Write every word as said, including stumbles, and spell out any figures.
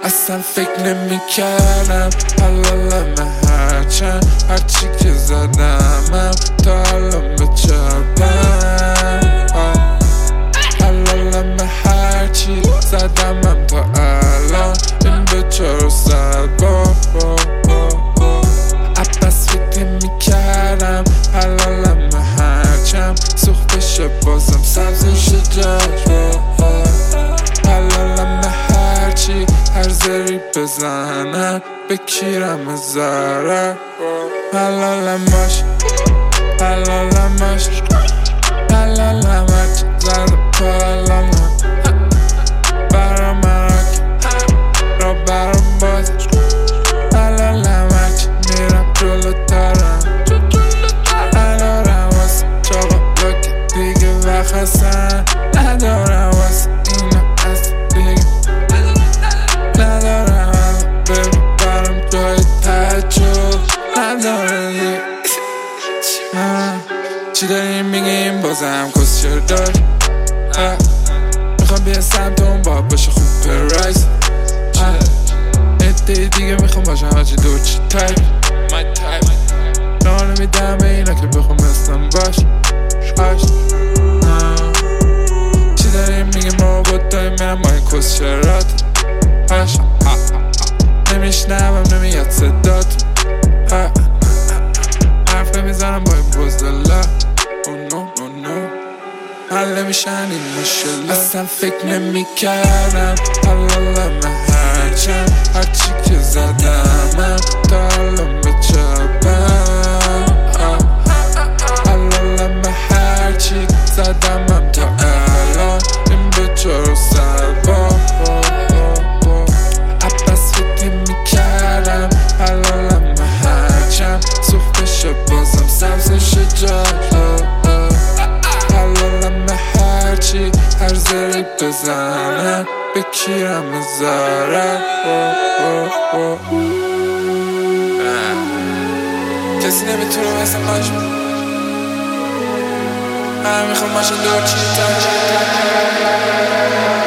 اصلا فکر نمی کردم حلالمه هرچند هرچی که زدمم تا الان به چپم حلالمه هرچی زدمم تا الان این به چهار صد بار عباس فکر نمی کردم حلالمه هرچند سوخته شه بازم سبزی شه جاش حلالمه هرچی هر زری بزنن بکیرم زره حلالم باش حلالم باش حلالم هرچی زده پا حلالم برام مرک را برام باز حلالم هرچی میرم جلوترم ندارم واسه چاقا لاک دیگه وقت هستن ندارم واسه اینا از دیگه ندارم ببین برام جای تعجب نداره دیگه چی داریم میگیم بازم کسچر داشت میخوام بیا سمت اون باب باشه خوب پرایز عده دیگه میخوام باشم هرچی دور چی تایپ نانو میدم به اینا که بخوام بستم باش باش چی داریم میگیم روبوت داریم میرم با این کسچرات باش نمیشنوم نمیاد صدات حرف نمیزنم با این بزدلا حل نمیشن این مشکل اصلا فکر نمی کردم حلالمه هرچند هرچی که زدمم تا الان به چپم حلالمه هرچی زدمم تا الان این به چهار صد بار عباس فکر نمی کردم حلالمه هرچند سوخته شه بازم سبزه شه جاش هرچی هر زری بزنم بکیرم زره کسی نمیتونه مثل ماش من میخوام ماشا دور چی تا